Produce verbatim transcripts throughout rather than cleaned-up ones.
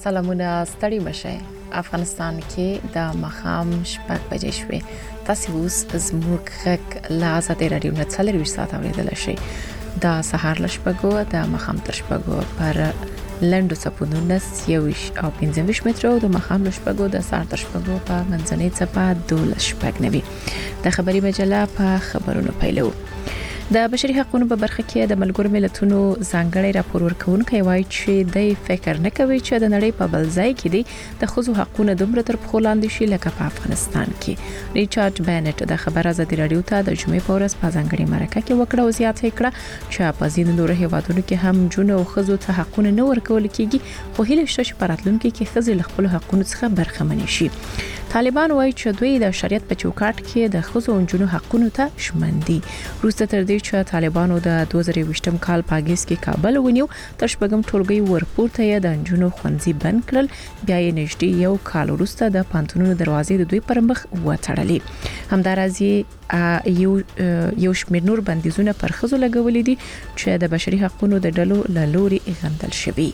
سلامونه ستړي مشه. افغانستان کې د مخام شپږ بجې شوې. تاسو اوس زموږ غږ لا آزادي رادیو نه څلور ساعت اوریدل شي. د سهار لشپګو د مخام تر شپګو پر لندو سپونو نس یوش او پنځه مترو د مخام لشپګو د سهار تر شپګو په منځنۍ صفه دول شپګ نوي. د خبري مجله په خبرونو پیلو. د بشري حقوقو په برخه کې د ملګرو ملتونو ځانګړي راپور ورکونکي وایي چې د فکر نه کوي چې د نړۍ په بل ځای کې دي د خصوصي حقوقو دومره تر پخو لاندې شي لکه په افغانستان کې. ریچارډ بینټ د خبر ازادي رادیو ته د جمعې په ورځ په ځانګړي مرکه کې وکړه او زیاته کړه چې په ځینو نورو هیوادونو کې هم جون او خزو ته حقوق نه ورکول کیږي، خو هیله شته چې په راتلونکي کې خزې له خپل حقوقو څخه برخمن شي. طالبان وایي چې دوی د شریعت په چوکاټ کې د خزو او جنو حقوقو ته شمن دي. روسته تر دې چې طالبانو د دوه زره یوولسم کال په اگست کې کابل ونیو، تر شپږم ټولګي ورپورته یې د جنو خوندزي بند کړل، بیا یې نږدې یو کال وروسته د پانتونونو دروازې د دوی پر مخ وتړلې. همدارازي یو یو شمېر نور بندیزونه پر خزو لګولې دي چې د بشري حقوقو د ډلو له لوري غندل شوي.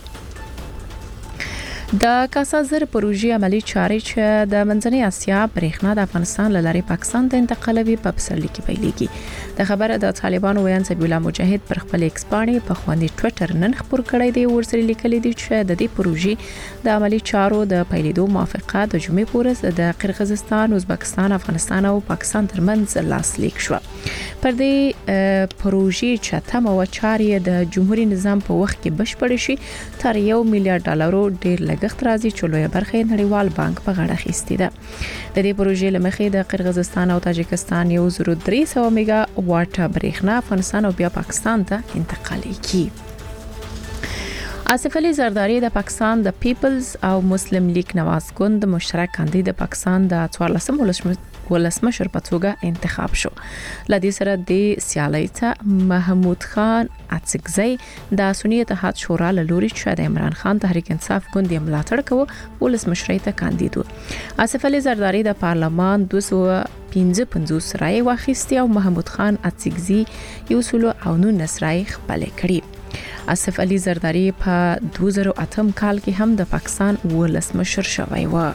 د کاسا زر پروژې عملی چارې چې د منځنۍ اسیا برېښنا د افغانستان له لارې پاکستان ته انتقالوي په پسرلي کې پیلېږي. د خبره د طالبانو ویان سبیل الله مجاهد پر خپل ایکس باندې په خوندي ټوئیټر نن خبر کړی دی، ورسره لیکلي دي چې د دې پروژې د عملی چارو د پیلېدو موافقه د جمعې پورې د قرغیزستان، ازبکستان، افغانستان او پاکستان ترمنځ لاسلیک شو. پر دې پروژې چې تم او چارې د جمهوریت نظام په وخت کې بشپړ شي تر یو میلیارډ ډالرو ډیر لګښت راځي چې لوی برخه نړیوال بانک په غاړه اخیستې ده. د دې پروژې لمخې د قرغیزستان او تاجکستان یو زر درې سوه میگا واټ برېښنا افغانستان او بیا پاکستان ته انتقالېږي. آصف علي زرداری د پاکستان د پیپلز او مسلم لیگ نواز ګوند مشترک کاندید د پاکستان د څوارلسم ولسمشر په توګه انتخاب شو. لدې سره د سیالۍ ته محمود خان اڅکزی د سنی اتحاد شورا له لوري چې د عمران خان تحریک انصاف ګوند یې ملاتړ کوي ولسمشر ته کاندید و. آصف علي زرداری د پارلمان دوه سوه پنځه پنځوس رای واخیستي او محمود خان اڅکزی یو سل او نولس رای خپل کړي. آصف علي زرداری په دوه زره اتم کال کې هم د پاکستان ولسمشر شوی و.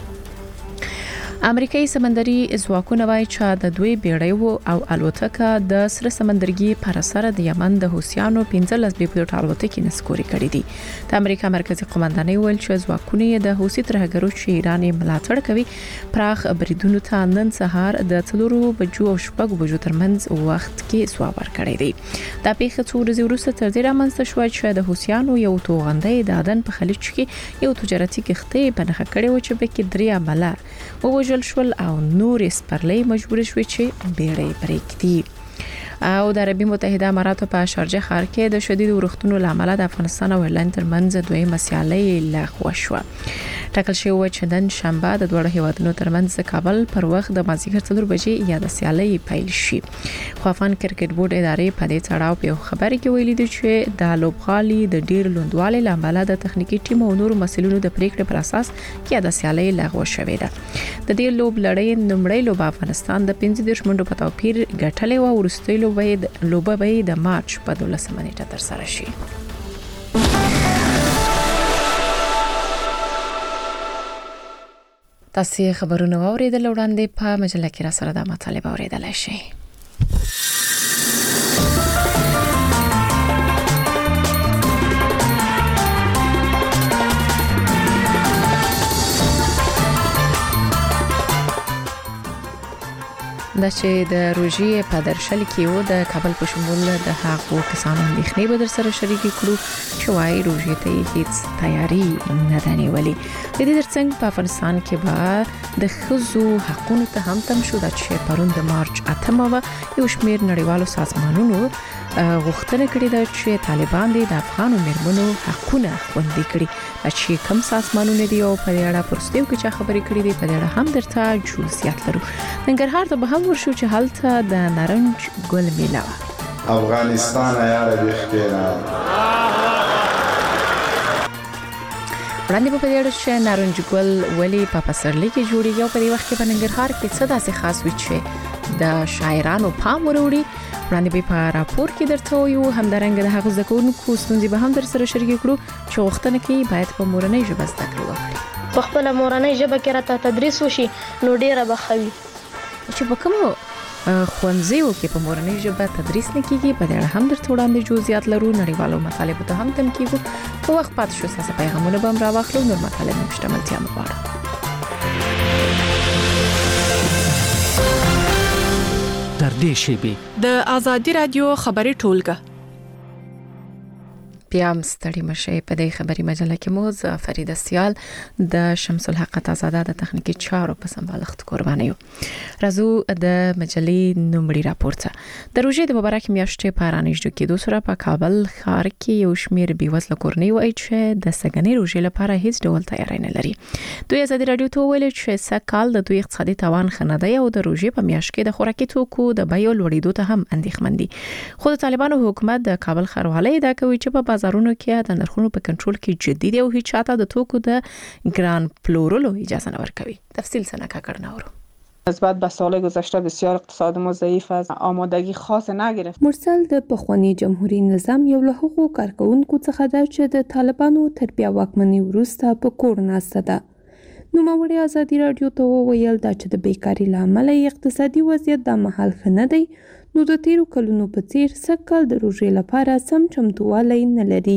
امریکایي سمندري ځواکونه وایي چې د دوی بیړۍ او الوتکه د سره سمندرګي پر سر د یمن د حوثیانو پنځلس بي پي الوتکې نسکوري کړې دي. د امریکا مرکزی قومندانۍ ویل چې ځواکونه د حوثي ترهګرو چې ایران ملاتړ کوي پراخ بریدونو ته نن سهار د څلورو بجو او شپږ بجو ترمنځ وخت کې سواب ورکړی دی. دا پیښه څو ورځې وروسته تر دې رامنځته شوه چې د حوثیانو یو توغندۍ د عدن په خلیج کې یو تجارتي کښتۍ په نښه کړې و چې پکې درې عمله ووژل شول او نور سپرلۍ مجبور شوې چې بیړۍ پرېږدي. او د عربي متحده اماراتو په شارجه ښار کې د شدید ورښتونو لامل د افغانستان او ایرلند ترمنځ دویمه سیالۍ لغوه شوه. ټاکل شوی و چې نن شنبه د دوه هیوادونو ترمنځ د کابل پر وخت د مازیګر څلور بجې یا د سیالۍ پیل شي. خو افغان کرکټ بورډ ادارې په دې تړاو په خبري کې ویلي دي چې د لوبغالي د ډیر لوندوالي لامل د تخنیکی ټیم او نور مسلونو د پریکړې پر اساس کې د سیالۍ لغوه شوې ده. د دې لوب لړۍ نومړی لوب افغانستان د پنځه دیرش منټو په توپیر ګټلې و، ورستۍ لوبه به د مارچ په دولسمه نیټه تر سره شي. تاسو خبرونه واوریدل، وړاندې په مجله کې را سره د مطالب اوریدلای شئ. دا چې د روژې په درشل کې و د کابل په شمول د هغو کسانو اندېښنې به در سره شریکې کړو چې وايي روژې ته هیڅ تیاری نه ده نیولې. د دې ترڅنګ په افغانستان کې به د ښځو حقونو ته هم تم شو. دا چې پرون د مارچ اتمه و یو شمېر نړیوالو سازمانونو غوښتنه کړې ده چې طالبان د افغانو میرمنو حقونه خوندي کړي. چې کوم سازمانونه دي او په اړه پرستیو کې چې خبرې کړې دي په اړه هم درته جزئیات لرو. ننګرهار ته به هم ورشو چې هلته د نارنج ګل میله وه. افغانستان یا ربي خیره وړاندې په دې اړه چې نارنج ګل ولې په پسرلي کې جوړیږي او په دې وخت کې په ننګرهار کې څه داسې خاص وي چې د شاعرانو پام وروړي. وړاندې به په راپور کې درته یو همدارنګه د هغو ځکونکو ستونزې به هم در سره شریک کړو چې غوښتنه کوي باید په مورنۍ ژبه زده کړه وکړي. په خپل مورنۍ ژبه کې راته تدریس وشي نو ډیره بخوي. چې په کومو ښوونځیو کې په مورنۍ ژبه تدریس نه کیږي په دې اړه هم درته وړاندې جزئیات لرو. نړیوالو مطالبو ته هم تم کیږو. که وخت پات شو تاسو پیغامونه به هم راوخلو. نور مطالب مشتملتیا مغواړم. در دې شیبې د آزادي رادیو خبري ټولګه بیا هم ستړي مشي. په دې خبري مجله کې مو ز فرید سیال د شمس الحق تازاده د تخنیکی چارو په سمبالښت قرباني یو. راځو د مجلې نومړي راپورته. د روژې د مبارک میاشتې په رانیږدو کې د سره په کابل ښار کې یو شمېر بیوزله کورنۍ وایي چې د سګنې روژې لپاره هیڅ ډول تیاری نه لري. دوی آزادي رادیو ته ویل چې سکهال د دوی اقتصادي توان خنده او د روژې په میاشت کې د خوراکي توکو د بیو لوړېدو ته هم اندېښمن دي. خو د طالبانو حکومت د کابل ښاروالۍ دا کوي چې په بازارونو کې د نرخونو په کنټرول کې جدي دی او هیڅ چاته د توکو د ګران پلورلو اجازه نه ورکوي. تفصیل سنکا کړناورو. نسبت به سال گذشته بسیار اقتصاد ما ضعیف است. آمادگی خاص نگرفت. مرسل د پخوانی جمهوریت نظام یو له هغو کارکونکو څخه ده چې د طالبانو تر بیا واکمنۍ وروسته په کور ناسته ده. نوموړي آزادي رادیو ته وویل دا چې د بیکارۍ له امله اقتصادي وضعیت د مهال ښه نه دی نو د تیرو کلونو په څیر سږکال د روژې لپاره سم چمتووالی نه لري.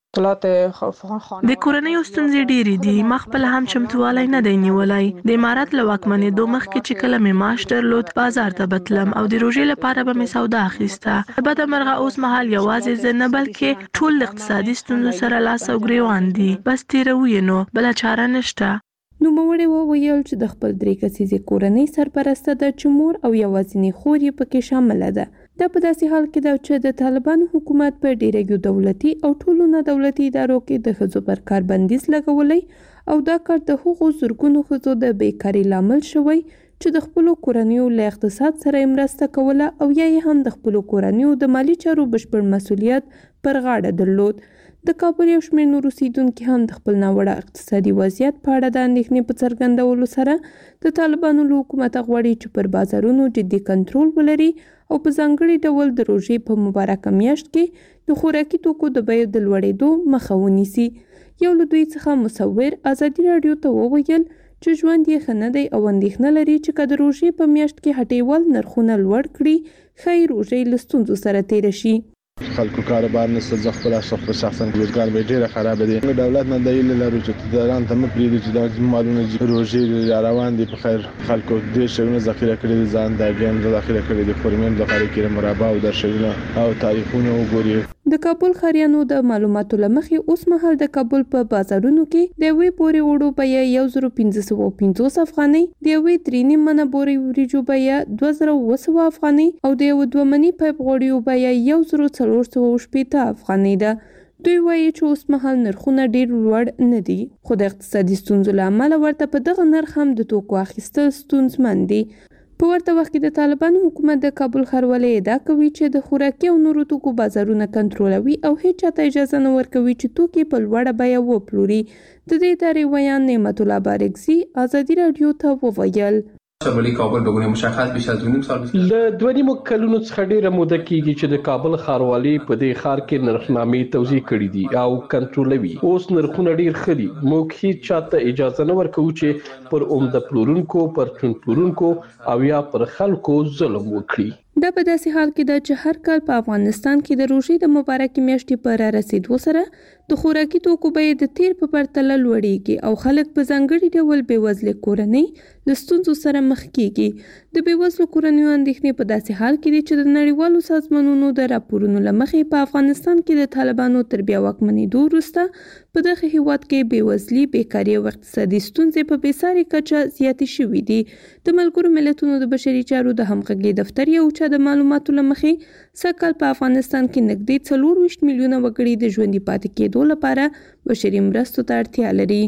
د کورنۍ ستونزې ډېرې دي. ما خپل هم چمتووالی نه دی نیولای. د امارت له واکمنېدو مخکې چې کله مې معاش درلود بازار ته بتلم او د روژې لپاره به مې سودا اخیسته. بدمرغه اوس مهال یوازې زه نه بلکې ټول اقتصادي ستونزو سره لاس او ګریوان دي. بس تیروي نو بل چاره نشته. نوموړي وویل چې د خپل درې کسیزې کورنۍ سرپرسته ده چې مور او یوازینۍ خور یې پکې شامله ده. دا په داسې حال کې ده چې د طالبانو حکومت په ډیرو دولتي او ټولو نه دولتي ادارو کې د ښځو پر کار بندیز لګولی او دا کار د هغو زرګونو ښځو د بیکارۍ لامل شوی چې د خپلو کورنیو له اقتصاد سره مرسته کوله او یا یې هم د خپلو کورنیو د مالی چارو بشپړ مسؤلیت پر غاړه درلود. د کابل یو شمېر نور اوسیدونکي هم د خپل ناوړه اقتصادي وضعیت په اړه د اندېښنې په څرګندولو سره د طالبانو له حکومته غواړي چې پر بازارونو جدي کنټرول ولري او په ځانګړي ډول د روژې په مبارکه میاشت کې د خوراکي توکو د بیو د لوړېدو مخه ونیسي. یو له دوی څخه مصور آزادي رادیو ته وویل چې ژوند یې ښه نه دی او اندېښنه لري چې که د روژې په میاشت کې هټیوال نرخونه لوړ کړي ښایي روژې له ستونزو سره تېره شي. خلکو کاروبار نشته. زه خپل شخص شخصا روزګار به ډیره خراب دي. دولت نه دی لري چې دلان ته مپریږي چې د مالونو روزي روان دي. په خیر خلکو ډیر شونه ذخیره کړي دي. ځان د ګیم ذخیره کړي دي. فورمین ذخیره کړي مربع او د شونه او تاریخونه وګوري. د کابل خاریانو د معلوماتو لمخې اوس مهال د کابل په بازارونو کې د وی پورې وړو بیه یو زر پنځه سوه پنځوس افغانۍ، د وی درې منه بورې وریجو بیه دوه زره اوه سوه افغانۍ او د یو دوه مني پیپ غوړیو بیه یو زر څلور سوه شپېته افغانۍ ده. دوی وایي چې اوس مهال نرخونه ډیر لوړ نه دي خو د اقتصادي ستونزو له امله ورته په دغه نرخ هم د توکو اخیستل ستونزمن دي. په ورته وخت کې د طالبانو حکومت د کابل ښاروالۍ ادعا کوي چې د خوراکي او نورو توکو بازارونه کنټرولوي او هیڅ چاته اجازه نه ورکوي چې توکي په لوړه بیه وپلوري. د دې ادارې ویان نعمت الله بارکزي آزادي رادیو ته وویل شمالي کابل به مشخص بیش از دو نیم سال له دوه نیمو کلونو څخه ډیره موده کېږي چې د کابل ښاروالۍ په دې ښار کې نرخنامې توزیع کړې دي او کنټرولوي. اوس نرخونه ډیر ښه دي. موږ هیڅ چاته اجازه نه ورکوو چې پر عمده پلورونکو، پر چون پلورونکو او یا پر خلکو ظلم وکړي. دا په داسې حال کې ده چې هر کال په افغانستان کې د روژې د مبارکې میاشتې په را رسیدو سره د خوراکي توکو بیې د تیر په پرتله لوړېږي او خلک په ځانګړي ډول بېوزلې کورنۍ له ستونزو سره مخ کېږي. د بېوزلو کورنیو اندېښنې په داسې حال کې دي چې د نړیوالو سازمانونو د راپورونو له مخې په افغانستان کې د طالبانو تر بیا واکمنېدو وروسته په دغه هېواد کې بېوزلي، بیکاري او اقتصادي ستونزې په بېساري کچه زیاتې شوي دي. د ملګرو ملتونو د بشري چارو د همغږۍ دفتر یو چا د معلوماتو له مخې سږکال په افغانستان کې نږدې څلور ویشت میلیونه وګړي د ژوندي پاتې کېدو لپاره بشري مرستو ته اړتیا لري.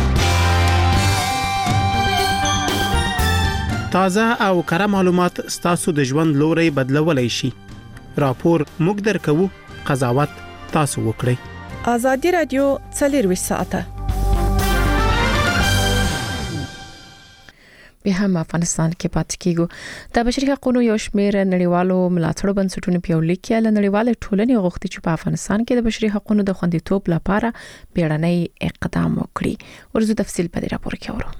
تازه او کره معلومات ستاسو د ژوند لوري بدلولای شي. راپور موږ درکوو، قضاوت تاسو وکړئ. آزادي رادیو څلور ساعته به هم افغانستان کې پاتې کیږو د بشري حقوقو یو شمېر نړیوالو ملاتړو بنسټونو په لیک کې له نړیوال ټولنې غوښتي چې په افغانستان کې د بشري حقوقو د خوندیتوب لپاره بیړنی اقدام وکړي. ورزو تفصیل په دې راپور کې اورو.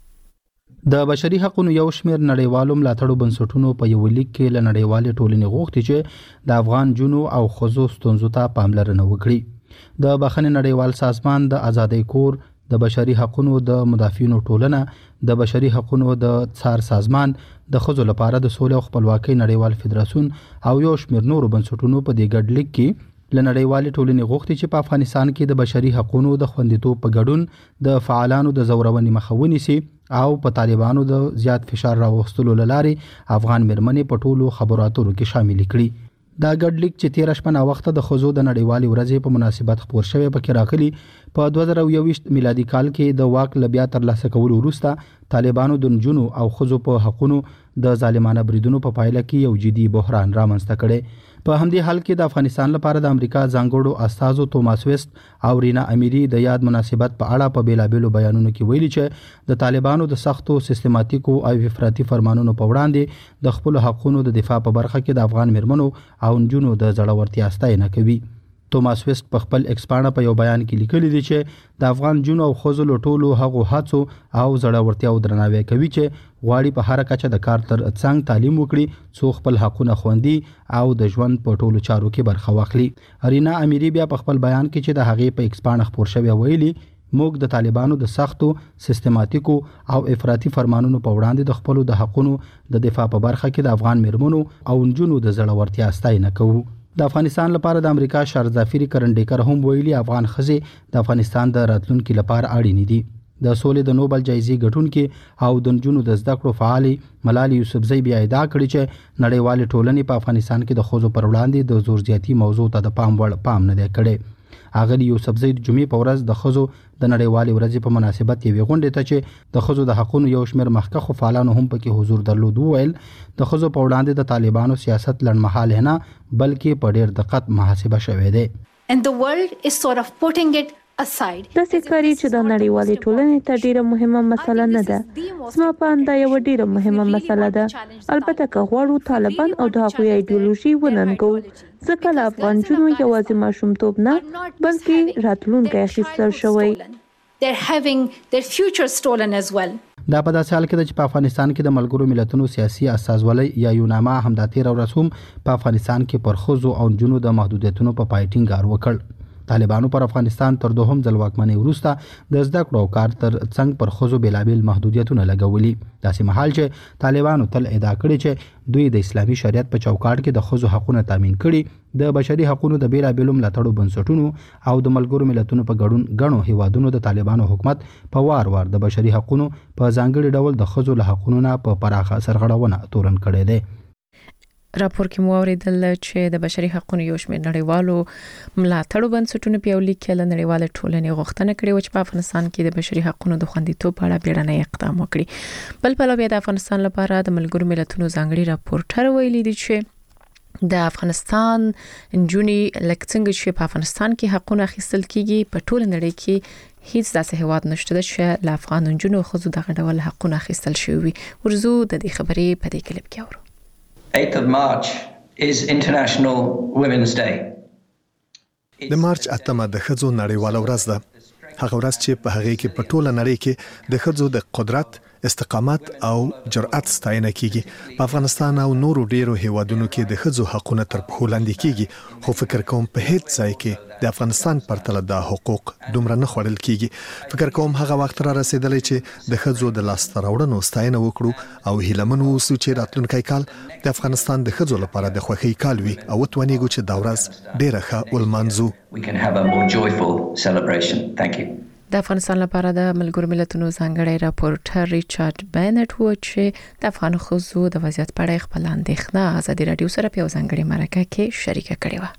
د بشري حقوقو یو شمېر نړیوالو ملاتړو بنسټونو په یو لیک کې له نړیوال ټولنې غوښتي چې د افغان جنو او خزو ستونزو ته پاملرنه وکړي. د بخښنې نړیوال سازمان د آزادۍ کور، د بشري حقوقو د مدافعینو ټولنه، د بشري حقوقو د څار سازمان، د خزو لپاره د سولې او خپلواکۍ نړیوال فدراسیون او یو شمېر نورو بنسټونو په دې ګډ لیک کې له نړیوال ټولنې غوښتي چې په افغانستان کې د بشري حقوقو د خوندیتوب په ګډون د فعالانو د زورونې مخه ونیسي او په طالبانو د زیات فشار راوستلو لارې افغان مرمنې په ټولو خبرو اترو کې شامل کړي. دا ګډ لیک چې تیر شپه نا وخت د خزو د نړیوالې ورځې په مناسبت خبر شوی پکې راغلي په دوه زره یوویشت میلادي کال کې د واک لبیا تر لاسه کولو وروسته طالبانو د نجونو او خزو په حقوقو د ظالمانه بریدونو په پایله کې یو جدي بحران رامنځته کړي. په همدې حال کې د افغانستان لپاره د امریکا ځانګړو استازو توماس ویست او رینا امیری د یاد مناسبت په اړه په بیلابېلو بیانونو کې ویلي چې د طالبانو د سختو سیستماتیکو او افراطي فرمانونو په وړاندې د خپل حقوقو د دفاع په برخه کې د افغان مرمنو او نجونو د زړورتیا ستاینه کوي. توماس ویست په خپل ایکسپانه په یو بیان کې لیکلي دي چې د افغان جنو او خزو له ټولو هغو هڅو او زړورتیا او درناوی کوي چې غواړي په هر کچه د کار تر څنګ تعلیم وکړي څو خپل حقونه خوندي او د ژوند په ټولو چارو کې برخه واخلي. رینا امیری بیا په خپل بیان کې چې د هغې په ایکسپانه خبر شوی ویلي موږ د طالبانو د سختو سیستماتیکو او افراطي فرمانونو په وړاندې د خپل د حقونو د دفاع په برخه کې د افغان مرمنو او نجونو د زړورتیا ستاینه کوو. د افغانستان لپاره د امریکا شارزافری کرنډیکر هم ویلي افغان ښځې د افغانستان د راتلونکو لپاره اړینې دي. د سولې د نوبل جایزې ګټونکي او د نجونو د زده کړو فعالي ملالي یوسفزۍ بیا ادعا کړې چې نړیوال ټولنې په افغانستان کې د خزو پر وړاندې د زور زیاتی موضوع ته د پام وړ پام نه دی کړی. اغلی یوسفزۍ د جمعې په ورځ د خزو د نړیوال ورځې په مناسبت یوې غونډې ته چې د خزو د حقوقو یو شمېر مخکښو فعالانو هم پکې حضور درلود وویل د خزو په وړاندې د طالبانو سیاست لنډمهاله نه بلکې په ډېر دقت محاسبه شوې ده. And the world is sort of putting it aside. د سکاري چې د نړیوالې ټولنې ته ډیره مهمه مسله نه ده. سما په انده یو ډیره مهمه مسله ده. البته که غواړو طالبان او د هغوی ایډیولوژي وننګو ځکه له افغان جنو یوازې ماشومتوب نه بلکې راتلونکی اخیستل شوی. They're having their future stolen as well. دا په داسې حال کې ده چې په افغانستان کې د ملګرو ملتونو سیاسي استازولۍ یا یوناما همدا تیر ورځ هم په افغانستان کې پر ښځو او نجونو د محدودیتونو په پای ټینګار وکړ. طالبانو پر افغانستان تر دوهم ځل واکمنۍ وروسته د زده کړو او کار تر څنګ پر ښځو بیلابیل محدودیتونه لګولي. داسې مهال چې طالبانو تل ادعا کړې چې دوی د اسلامي شریعت په چوکاټ کې د ښځو حقوقونه تامین کړي، د بشري حقوقو د بیلابیلو ملاتړو بنسټونو او د ملګرو ملتونو په ګډون غنو هیوادونو د طالبانو حکومت په وار وار د بشري حقوقو په ځانګړي ډول د ښځو له حقوقو نه په پراخه سرغړونه تورن کړي دي. راپور کې مو اوریدل چې د بشري حقوقو یو شمېر نړیوالو ملاتړو بنسټونو په یو لیک کې له نړیوال ټولنې غوښتنه کړې و چې په افغانستان کې د بشري حقوقو د خوندیتوب په اړه بیړنی اقدام وکړي. بل په لوبیا د افغانستان لپاره د ملګرو ملتونو ځانګړي راپورټر ویلي دی چې د افغانستان نجونې لکه څنګه چې په افغانستان کې حقوقونه اخیستل کیږي په ټول نړۍ کې هیڅ داسې هیواد نشته چې له افغان نجونو خو دغه ډول حقوقونه اخیستل شوی. ورزو د دې خبرې په دې کلیپ کې اورو. eighth of March is International Women's Day. د مارچ اتمه د ښځو نړیواله ورځ ده. هغه ورځ چې په هغه کې په ټوله نړۍ کې د ښځو د قدرت، استقامت او جرأت ستاینه کیږي. په افغانستان او نورو ډیرو هیوادونو کې د ښځو حقوقونه تر پښو لاندې کیږي، خو فکر کوم په هیڅ ځای کې د افغانستان پرتله د حقوق دومره نه خوړل کیږي. فکر کوم هغه وخت را رسیدلی چې د ښځو د لاسته راوړنو ستاینه وکړو او هیلمن اوسو چې راتلونکی کال د افغانستان د ښځو لپاره د خوښۍ کال وي او وتوانیږو چې دا ورځ ډیره ښه ولمانځو. We can have a more joyful celebration. Thank you. د افغانستان لپاره د ملګرو ملتونو ځانګړی راپورټر ریچارډ بینټ و چې د افغان ښځو د وضعیت په اړه خپل اندېښنه ازادي راډیو سره په یو ځانګړي مرکه کې شریکه کړې و.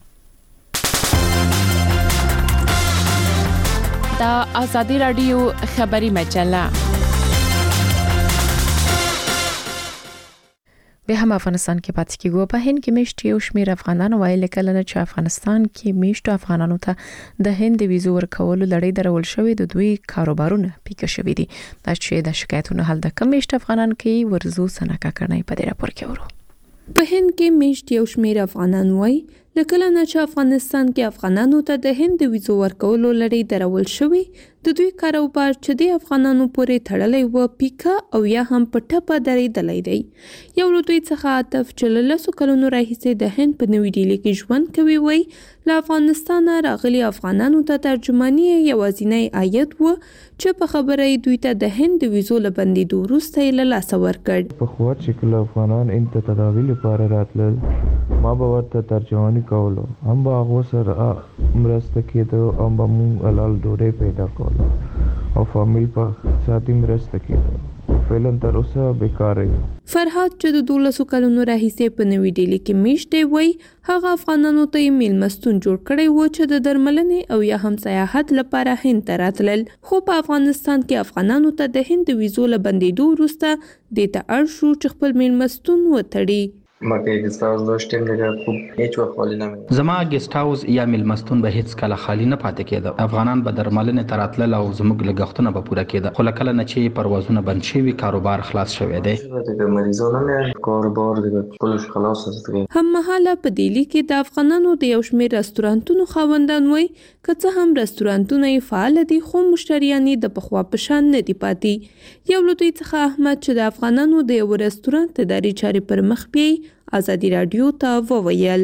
د ازادي راډیو خبري مجله به هم افغانستان کې پاتې کیږو. په هند کې میشت یو شمیر افغانان وایي کله نه چې افغانستان کې میشت افغانانو ته د هند ویزو ورکول لړۍ درول شوې د دوی کاروبارونه پیکه شوې دي. دا چې د شکایتونو حل د کم میشت افغانان کې ورزو سنکا کړنې په دې راپور کې ورو. په هند کې میشت یو شمیر افغانان وایي لکه نه چې افغانستان کې افغانانو ته د هند ویزو ورکولو لړۍ درول شوې د دوی کاروبار چې د افغانانو پورې تړلې و پیکا او یا هم په ټپه درېدلې دی. یو له دوی څخه عاطف چې له څو کلونو راهیسې د هند په نوې ډیلي کې ژوند کوي وایي له افغانستانه راغلي افغانانو ته ترجماني یوازینی عاید و چې په خبره دوی ته د هند ویزو له بندېدو وروسته یې له لاسه ورکړ. په خوا چې کله افغانان ان ته تداوی لپاره راتلل ما به ورته ترجماني کولو هم به هغو سره مرسته کېده او به مونږ حلال ډوډۍ پیدا کولو او فامیل په اقتصادي مرسته کېده. فعلا تر اوسه بیکاره یم. فرهاد چې د دولسو کلونو راهیسې په نوې ډیلي کې میشت دی وایي هغه افغانانو ته یې میلمستون جوړ کړی و چې د درملنې او یا هم سیاحت لپاره هند ته راتلل. خو په افغانستان کې افغانانو ته د هند ویزو له بندېدو وروسته دې ته اړ شو چې خپل میلمستون وتړي. ما که گست هاوس داشتیم دیگه خوب هیچ وقت خالی نمی‌موند. زما گست هاوس یا میلمستون به هیڅ کله خالی نه پاتې کېده. افغانان به درملنې ته راتلل او زموږ لګښتونه به پوره کېده. خو کله نه چې پروازونه بند شوي کاروبار خلاص شوی دی. دیگه مریضا نمیان کاروبار دیگه کلش خلاص است دیگه. هم مهاله په دیلی کې د افغانانو د یو شمېر رستورانتونو خاوندان وایي که څه هم رستورانتونه یې فعال دي خو مشتریان یې د پخوا په شان نه دي پاتې. یو له دوی څخه احمد چې د افغانانو د یو رستورانت اداري چارې پر مخ بیایي ازادي رادیو ته وویل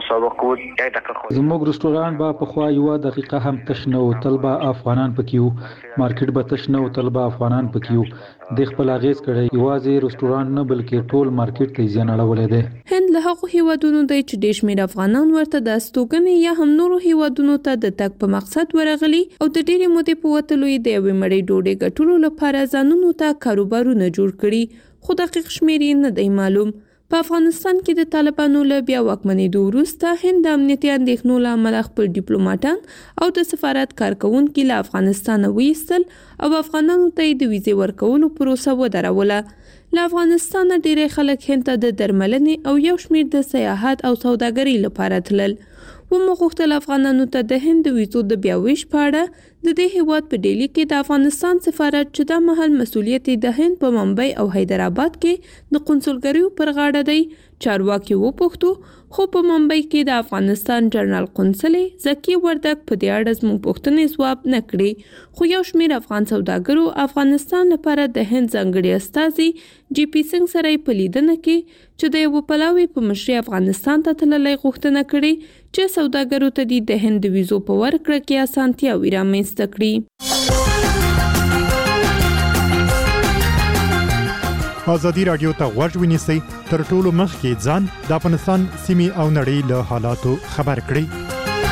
زموږ رستوران به په خوا یو دقیقه هم تش نه و تل به افغانان پکې وو مارکیټ به تش نه و تل به افغانان پکې وو د خپل اغیز کړي یوازې رستوران نه بلکې ټول مارکیټ ته زیان اړولې ده. هند له هغو هیوادونو دی چې ډېر شمېر افغانان ورته د استوګنې یا هم نورو هیوادونو ته د تګ په مقصد ورغلي او د ډېرې مودې په وتلو یې د یوې مړۍ ډوډۍ ګټلو لپاره ځانونو ته کاروبارونه جوړ کړي خو دقیق شمېر یې نه دی معلوم. په افغانستان کې د طالبانو له بیا واکمنېدو وروسته هند د امنیتي اندېښنو له امله خپل ډیپلوماټان او د سفارت کارکوونکي له افغانستانه وایستل او افغانانو ته یې د ویزې ورکولو پروسه ودروله. له افغانستانه ډېری خلک هند ته د درملنې او یو شمېر د سیاحت او سوداګرۍ لپاره تلل. ومو غوښتل افغانانو ته د هند ویزو د بیا ویش په اړه د دې هیواد په ډیلی کې د افغانستان سفارت چې دا مهال مسؤلیت د هند په ممبئی او حیدرآباد کې د قونسلګریو پر غاړه دی چارواکي وپوښتو خو په ممبئی کې د افغانستان جنرال قونسلې زکی وردک په دې اړه زموږ پوښتنې ځواب نه کړې. خو یو شمېر افغان سوداګرو افغانستان لپاره د هند ځانګړي استازي جی پی سنګ سره په لیدنه کې چې د یو پلاوي په مشرۍ افغانستان ته تللی غوښتنه کړې چې سوداګرو ته د هند ویزو په ورکړه کې اسانتیاوې رامنځته کړي. ازادي رادیو ته غوږ ونیسئ تر ټولو مخکې ځان د افغانستان سیمې او نړۍ له حالاتو خبر کړئ.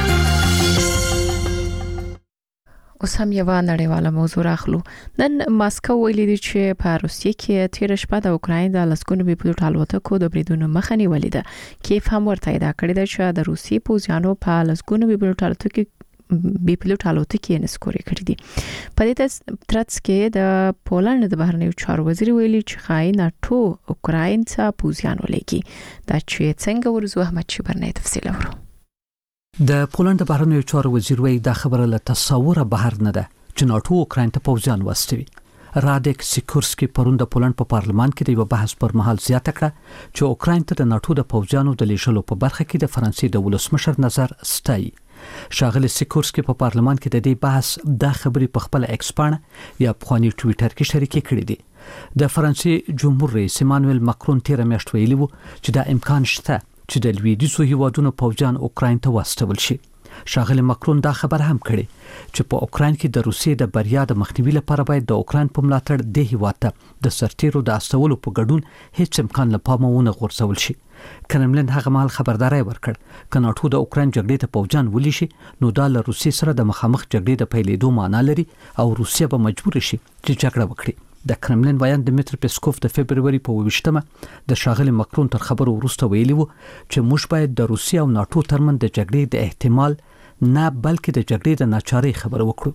اوس هم یو نړیواله موضوع راخلو. نن ماسکو ویلي دی چې په روسیې کې تیر شپه د اوکراین د لسګونو بي پلوټ الوتکو د بریدونو مخه نیولې ده. کیف هم ورته ادعا کړې ده چې د روسیې پوځیانو په لسګونو بي پلوټ الوتکو بي پلوټ الوتکې نسکوري کړې دي. په دې ترڅ کې د پولند د بهرنیو چارو وزیر ویلي چې خای ناتو اوکراین ته پوځیان ولېږي. دا چې څنګه ورزو احمد شبرنه تفصیل ورو. د پولند بهرنیو چارو وزیر وایي دا خبره له تصوره بهر نه ده چې ناتو اوکراین ته پوځیان واستوي. رادک سیکورسکی پرون د پولند په پارلمان کې د یو بحث پر مهال زیاته کړه چې اوکراین ته د ناتو د پوځیانو د لیږلو په برخه کې د فرانسې د ولسمشر نظر ستایي. شاغلی سیکورسکی په پارلمان کې د دې بحث د خبرې په خپل ایکس پاڼه یا پخوانی ټویټر کې شریکې کړې دي. د فرانسې جمهور رئیس ایمانوئل ماکرون تیر میاشت ویلي وو چې دا امکان شته چې د لویدیځو هیوادونو پوځیان اوکراین ته واستول شي. شاغلی ماکرون دا خبر هم کړي چې په اوکراین کې د روسیې د بریا د مخنیوي لپاره باید د اوکراین په ملاتړ د هیواد ته د سرتیرو د استولو په ګډون هیڅ امکان له پامه ونه غورځول شي. کرملین هغه مهال خبرداري ورکړ چې ناتو د اوکراین جګړې ته پوځیان ولي شي نو دا له روسیې سره د مخامخ جګړې د پیلېدو معنا لري او روسیه به مجبور شي چې جګړه وکړي. د کرملین وایان دمیتر پیسکوف د فبرवरी په ویشتمه د شاغلی ماکرون تر خبرو وروسته ویلي وو چې موږ باید د روسیې او ناتو ترمن د جګړې د احتمال نه بلکې د جګړې د ناچارۍ خبر وکړو.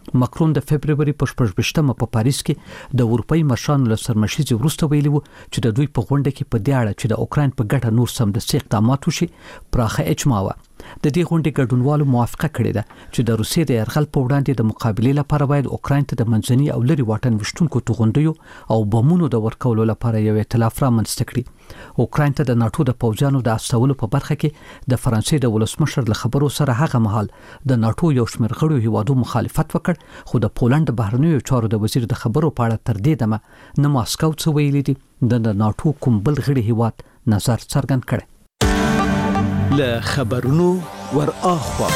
ماکرون د فبرवरी په شپږمه په پاریس کې د اروپאי مشرانو له سرمشيزي وروسته ویلي وو چې د دوی په غونډه کې په دې اړه چې د اوکرين په ګټه نور سمدستي اقدامات وشي پراخه اجماع و. د دې غونډې ګډونوالو موافقه کړې ده چې د روسیې د يرغل په وړاندې د مقابلې لپاره باید اوکرين ته د منځني او لري واټن وشتونکو توغندیو او بمونو د ورکولو لپاره یو ائتلاف رامنځته کړي. اوکرين ته د ناتو د پوځیانو د استولو په برخه کې د فرانسې د ولسمشر له خبرو سره هغه مهال د ناتو یو شمېر غړو هیوادو مخالفت وکړ، خو د پولند د بهرنیو چارو د وزیر د خبرو په اړه تر دې دمه نه ماسکو څه ویلي دي د ناتو کوم بل غړي هیواد نظر څرګند کړي. له خبرونو ور اخوا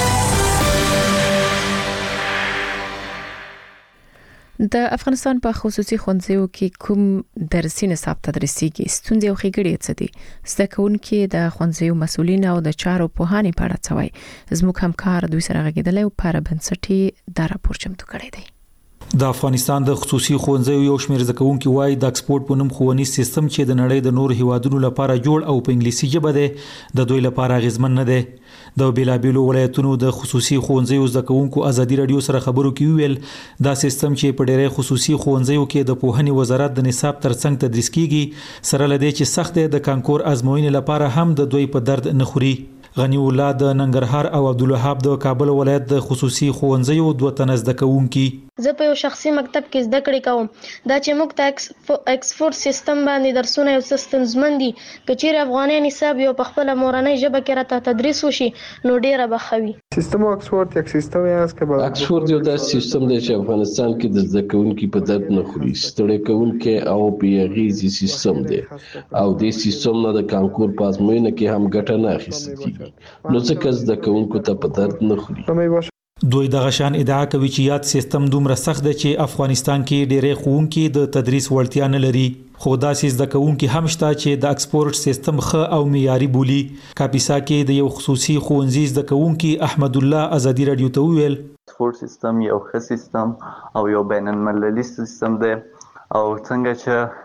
د افغانستان په خصوصي ښوونځیو کې کوم درسي نصاب تدریسيږي، ستونزې او ښېګړې څه دي؟ زده کوونکي د ښوونځیو مسؤلین او د چارو پوهانې په اړه څه وایي؟ زموږ همکار دوی سره غږېدلی او پر بنسټي دا راپور چمتو کړی دی. د افغانستان د خصوصي ښوونځیو یو شمېر زده کوونکي وایي د اکسفورډ په نوم ښوونیز سیستم چې د نړۍ د نور هیوادونو لپاره جوړ او په انګلیسي ژبه دی د دوی لپاره اغیزمن نه دی. د بیلابیلو ولایتونو د خصوصي ښوونځیو زده کوونکو ازادي رادیو سره خبرو کې ویل دا سیستم چې په ډېری خصوصي ښوونځیو کې د پوهنې وزارت د نصاب ترڅنګ تدریس کیږي سره لدی چې سخت د کانکور ازموینې لپاره هم د دوی په درد نه خوري. غنی الله د ننګرهار او عبدالوهاب د کابل ولایت د خصوصي ښوونځیو دوه تنه زده کوونکي. زه په یو شخصي مکتب کې زده کړې کوم. دا چې موږ ته اکسفورډ سیستم باندې درسونه یو سیستم زمن دي، کچېر افغاني نصاب یو په خپل مورنۍ ژبه کې راته تدریس وشي نو ډیره بخوي. سیستم اکسفورډ یک سیستم است که با اکسفورډ یو داسې سیستم دی چې افغانستان کې د زده کوونکو په درد نه خوري، ستړي کوونکي او پیغیزي سیستم دی او د سیستم نه د کانکور په ازموینه کې هم ګټه نه اخیستل کیږي نو ځکه زده کوونکو ته په درد نه خوري. دوی د غشان ادعا کوي چې یاد سیستم دومره سخت دی چې افغانستان کې ډېری ښوونکي د تدریس وړتیا نه لري، خو داسې زده کوونکي هم شته چې د اکسفورډ سیستم ښه او معیاري بولي. کاپیسا کې د یو خصوصي ښوونځي زده کوونکي احمد الله ازادي رادیو ته وویل اکسفورډ سیستم یو ښه سیستم او یو بین المللي سیستم دی او څنګه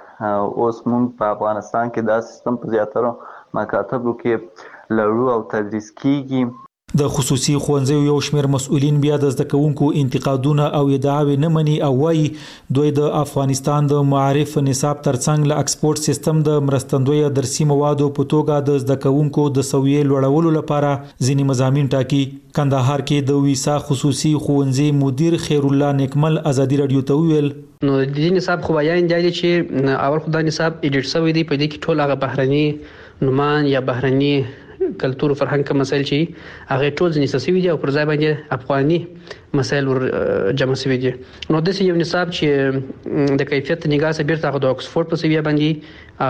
چې اوس موږ په افغانستان کې دا سیستم په زیاتره مکاتبو کې لرو او تدریس کیږي. د خصوصي ښوونځیو یو شمېر مسؤلین بیا د زده کوونکو انتقادونه او ادعاوې نه مني او وایي دوی د افغانستان د معارف نصاب ترڅنګ له اکسفورډ سیستم د مرستندوی درسي موادو په توګه د زده کوونکو د سویې لوړولو لپاره ځینې مضامین ټاکي. کندهار کې د ویسا خصوصي ښوونځي مدیر خیر الله نیکمل ازادي رادیو ته وویل نو د دې نصاب خو بیان دی چې اول خدای نصاب ایډیټ شوی دی، په دې کې ټول هغه بهرني نومان یا بهرني کلتور او فرهنګ کوم مسایل چې هغه ټول ځنې سوي دي او پر ځای باندې افغاني مسایل ور جمع شوي دي. نو د یو نصاب چې د کیفیت نگاه سره بیرته د اکسفورډ په سویه باندې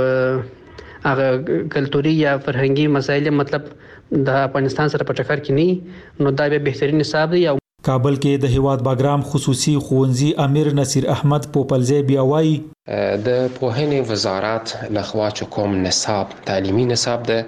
او هغه کلتوري یا فرهنګي مسایل مطلب د افغانستان سره په ټکر کې نه، نو دا به بهترین نصاب دی. کابل کې د هیواد باګرام خصوصي ښوونځي امیر نصیر احمد پوپلزی بیا وایي د پوهنې وزارت لخوا چې کوم نصاب تعلیمي نصاب د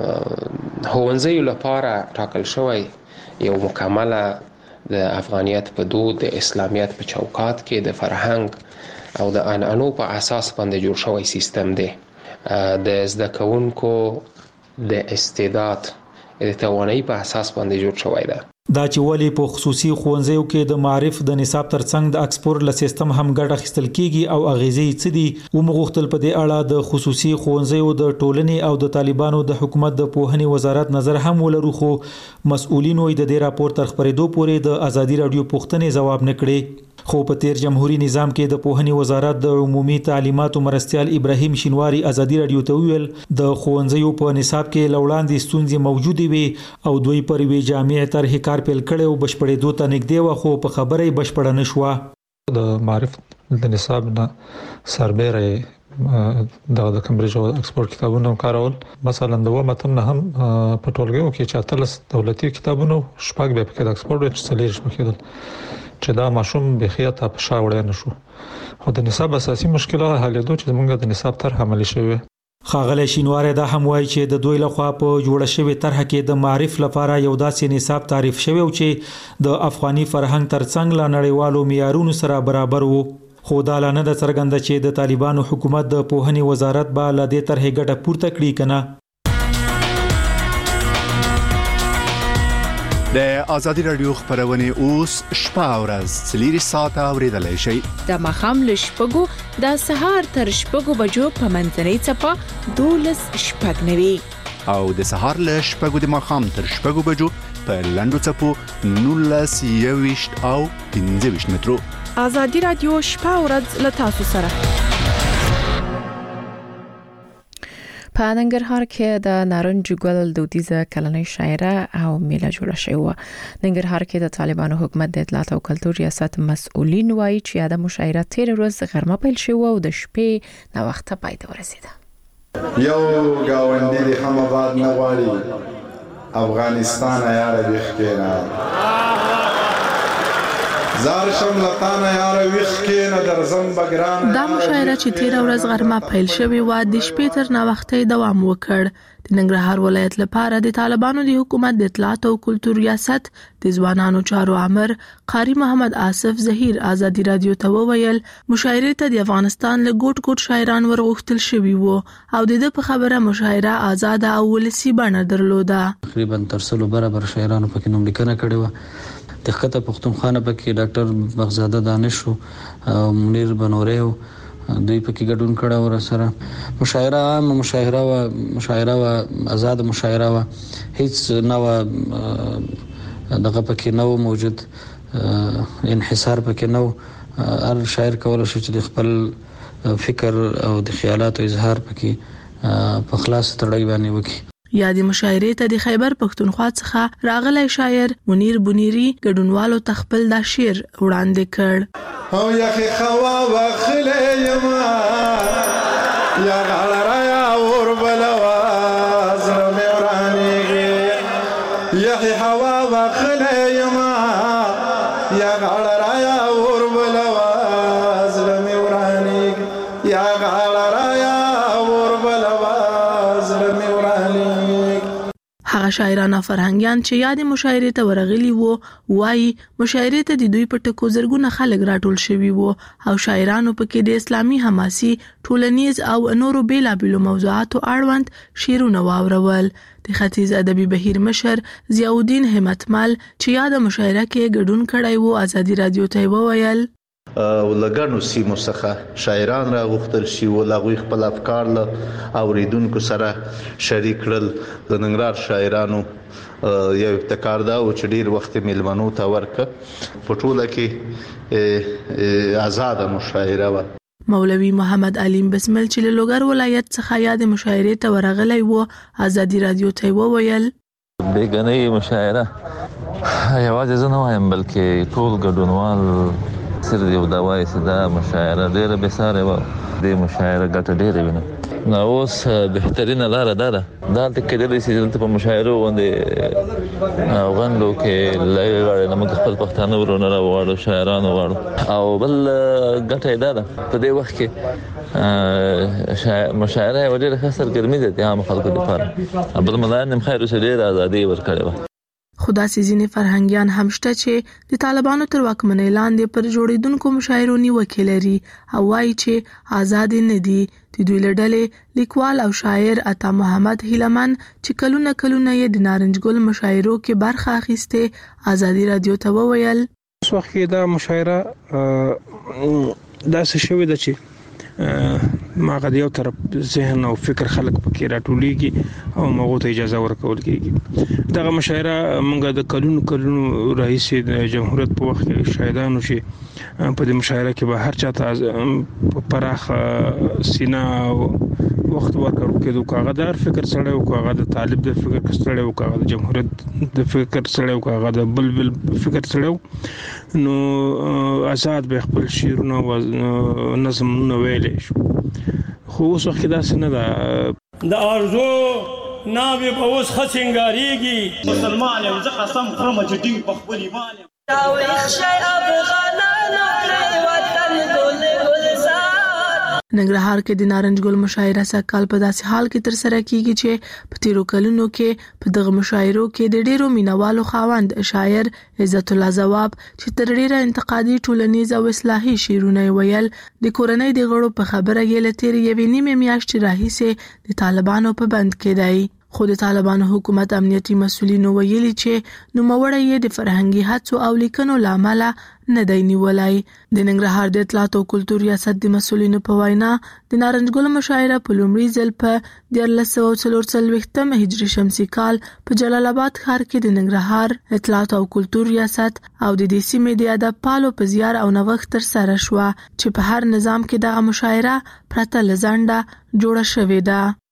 ښوونځیو لپاره ټاکل شوی یو مکمله د افغانیت په دود د اسلامیت په چوکاټ کې د فرهنګ او د عنعنو په اساس باندې جوړ شوی سیستم دی. د زده کوونکو د استعداد د توانایي په اساس باندې جوړ شوی دی. دا چې ولې په خصوصي ښوونځیو کې د معارف د نصاب ترڅنګ د اکسفورډ له سیستم هم ګټه اخیستل کیږي او اغیزې څه دي ومغوښتل په دې اړه د خصوصي ښوونځیو د ټولنې او د طالبانو د حکومت د پوهنې وزارت نظر هم ولرو، خو مسؤلین وایي د دې راپور تر خبرېدو پورې د ازادي رادیو پوښتنې ځواب نه کړي. خو په تیر جمهوریت نظام کې د پوهنې وزارت د عمومي تعلیماتو مرستیال ابراهیم شینواری ازادي رادیو ته ویل د ښوونځیو په نصاب کې لوړاندې ستونزې موجودې وي او دوی پر وی جامع طرح کار پیل کړي او بشپړېدو ته نږدې و، خو په خبره بشپړه نشوه. د معرف د نصاب نه سربېره د کمبریج او اکسفورډ کتابونو کارول، مثلا د و متن نه هم په ټولګیو کې چې اتلس دولتي کتابونو شپږ به په اکسفورډ چې څلور شپږ چې دا ماشوم به خیاطه په شاوړې نشو. خو د نصاب اساسي مشکلات حلېدو چې موږ د نصاب طرح عملي شوی. ښاغلی شینواری دا هم وایي چې د دوی لخوا په جوړه شوې طرحه کې د معرف لپاره یو داسې نصاب تعریف شوی او چې د افغاني فرهنګ ترڅنګ له نړیوالو معیارونو سره برابر وو، خو دا لا نه ده څرګنده چې د طالبانو حکومت د پوهنې وزارت به له دې طرحې ګټه پورته کړي که نه. د ازادي رادیو خبرونه اوس شپه او ورځ څلوري ساعته اوریدلای شئ. د مخام له شپږو د سهار تر شپږو بجو په منځنۍ چپه دولس شپږ نوي او د سهار له شپږو د مخام تر شپږو بجو په لندو چپو نولس یويشت او پنځه ویشت مترو. ازادي رادیو شپه او ورځ له تاسو سره. په ننګرهار کې د نارنج ګل دودیزه کلنۍ شاعره او میله جوړه شوې و. ننګرهار کې د طالبانو حکومت د اطلاعات او کلتور ریاست مسؤلین وایي چې د مشاعره تیر ورځ غرمه پیل شوه او د شپې نو وخت پای ته ورسیده. یو گاونډي د هم آباد نه غواړي افغانستان یاره وښکینا زار شملتانه یاره وښکینا درزم بګران. دا مشاعره چې تیر ورځ غرمه پیل شوې و د شپې تر نو وخت دوام وکړ. د ننګرهار ولایت لپاره د طالبانو د حکومت د اطلاعات او کلتور ریاست د ځوانانو چارو امر قاری محمد آصف ظهیر ازادي رادیو ته وویل مشاعره ته د افغانستان له ګوټ ګوټ شاعران ورغښتل شوي وو او د دې په خبره مشاعره آزاد او ولسی بڼه درلوده. تقریبا تر څلو برابر شاعرانو پکې نوم لیکنه کړې و. د خطه پښتونخوا پکې ډاکټر بغزاده دانش او منیر بنوري دوی پکې ګډون کړه ور سره. مشاعره عام مشاعره و مشاعره و آزاد مشاعره و هیڅ نو دغه پکې نو موجود انحصار پکې نو. هر شاعر کولای شي چې خپل فکر او د خیالات او اظهار پکې په خلاص تړای باندې وکړي. یا د مشاعره ته د خیبر پښتونخوا څخه راغلی شاعر منیر بنيري ګډونوالو تخپل دا شعر وړاندې کړ. او یخي خوا واخلې یما یا غړرا یا اور بلوا زلمه ورانیږي یخي خوا واخلې یما یا غړرا یا اور بلوا زلمه ورانیږي یا غړرا یا اور بلوا زلمه ورانیږي. هغه شاعران او فرهنګيان چې یاد مشاعره ته ورغلي وو وایي مشاعره ته د دوی په ټکو زرګونه خلک راټول شوي وو او شاعرانو پکې د اسلامي حماسي ټولنیز او نورو بیلابېلو موضوعاتو اړوند شعرونه واورول. د ختیځ ادبي بهیر مشر ضیاءالدین همتمل چې یاد مشاعره کې ګډون کړی وو ازادي رادیو ته وویل ولګانو سیمو څخه شاعران را غوښتل شي او لغوي خپل افکار له اوریدونکو سره شریک کړل. د ننګرهار شاعرانو یو ابتکار دا او چې ډیر وخت میلمنو ته ورک په ټوله کې آزاد مشاعره و. مولوي محمد علیم بسمل چې له لوګر ولایت څخه یاد مشاعره ته ورغلی وو ازادي رادیو ته وویل بیګنۍ مشاعره یوازې زه نه وایم بلکې ټول ګډونوال سر دی دا وایي چې دا مشاعره ډیره به ساره و د مشاعره ګټه ډیره ویني. نو اوس بهترینه لار ده ده دا ته کېدلی چې دلته په مشاعره باندې غونډو کې لږه موږ خپل پښتانه ورونه راوړو شاعران وړو او بل ګټه ده ده په دې وخت کې مشاعره ډیره خسر ګرمي ده عام خلکو لپاره بل ملایان خیر اوس ډیره ازادي ورکړي. خدا سي ځینې فرهنګيان هم شته چې د طالبانو تر واکمنۍ لاندې پر جوړیدونکو مشاعرو نیوکې لري او وایي چې آزاد نه دي. د دوی له ډلې لیکوال او شاعر عطا محمد هیلمن چې کلونه کلونه یې د نارنج ګل مشاعرو کې برخه اخیسته ازادي رادیو ته وویل اوس وخت کې دا مشاعره داسې شوې ده چې ماغه یو طرف ذهن او فکر خلق پکې راټولېږي او موږ ته اجازه ورکول کېږي. دغه مشاعره موږ د کلونو کلونو رئیس د جمهوریت په وخت کې شاهدانو شي په دې مشاعره کې به هر چاته پراخ سینا وخت ورکړو کېدو کاغذدار فکر سره او کاغذ د طالب د فکر سره او کاغذ د جمهوریت د فکر سره او کاغذ د بلبل فکر سره نو آزاد به خپل شعرونه او نظمونه ویلې شو. خو اوس وخت دا څنګه ده د ارزو ناوی په اوس خڅنګاریږي مسلمان یم زه قسم خورم چې ټینګ په خپل ایمان یم او اخشای افغانانو پرې وطن ګل ګلزار. ننګرهار کې د نارنج ګل مشاعره سکهال په داسې حال کې تر سره کیږي چې په تیرو کلونو کې په دغه مشاعرو کې د ډیرو مینوالو خاوند شاعر عزت الله زواب چې تر ډیره انتقادي ټولنیز او اصلاحي شعرونه ویل د کورنۍ د غړو په خبره یې لتیر یوې نیمه میاشتې راهیسې د طالبانو په بند کې دی. خو د طالبانو حکومت امنیتي مسؤلینو ویلي چې نوموړی یې د فرهنګي هڅو او لیکنو لامل نه دی نیولای. د ننګرهار د اطلاعات او کلتور ریاست د مسؤلینو په وینا د نارنج ګل مشاعره په لومړي ځل په دیارلس سوه څلور څلوېښتم هجري شمسي کال په جلال آباد ښار کې د ننګرهار اطلاعات او کلتور ریاست او د دې سیمې د ادب پالو په زیار او نوښت تر سره شوه چې په هر نظام کې دغه مشاعره پرته لزنده جوړه شوې ده.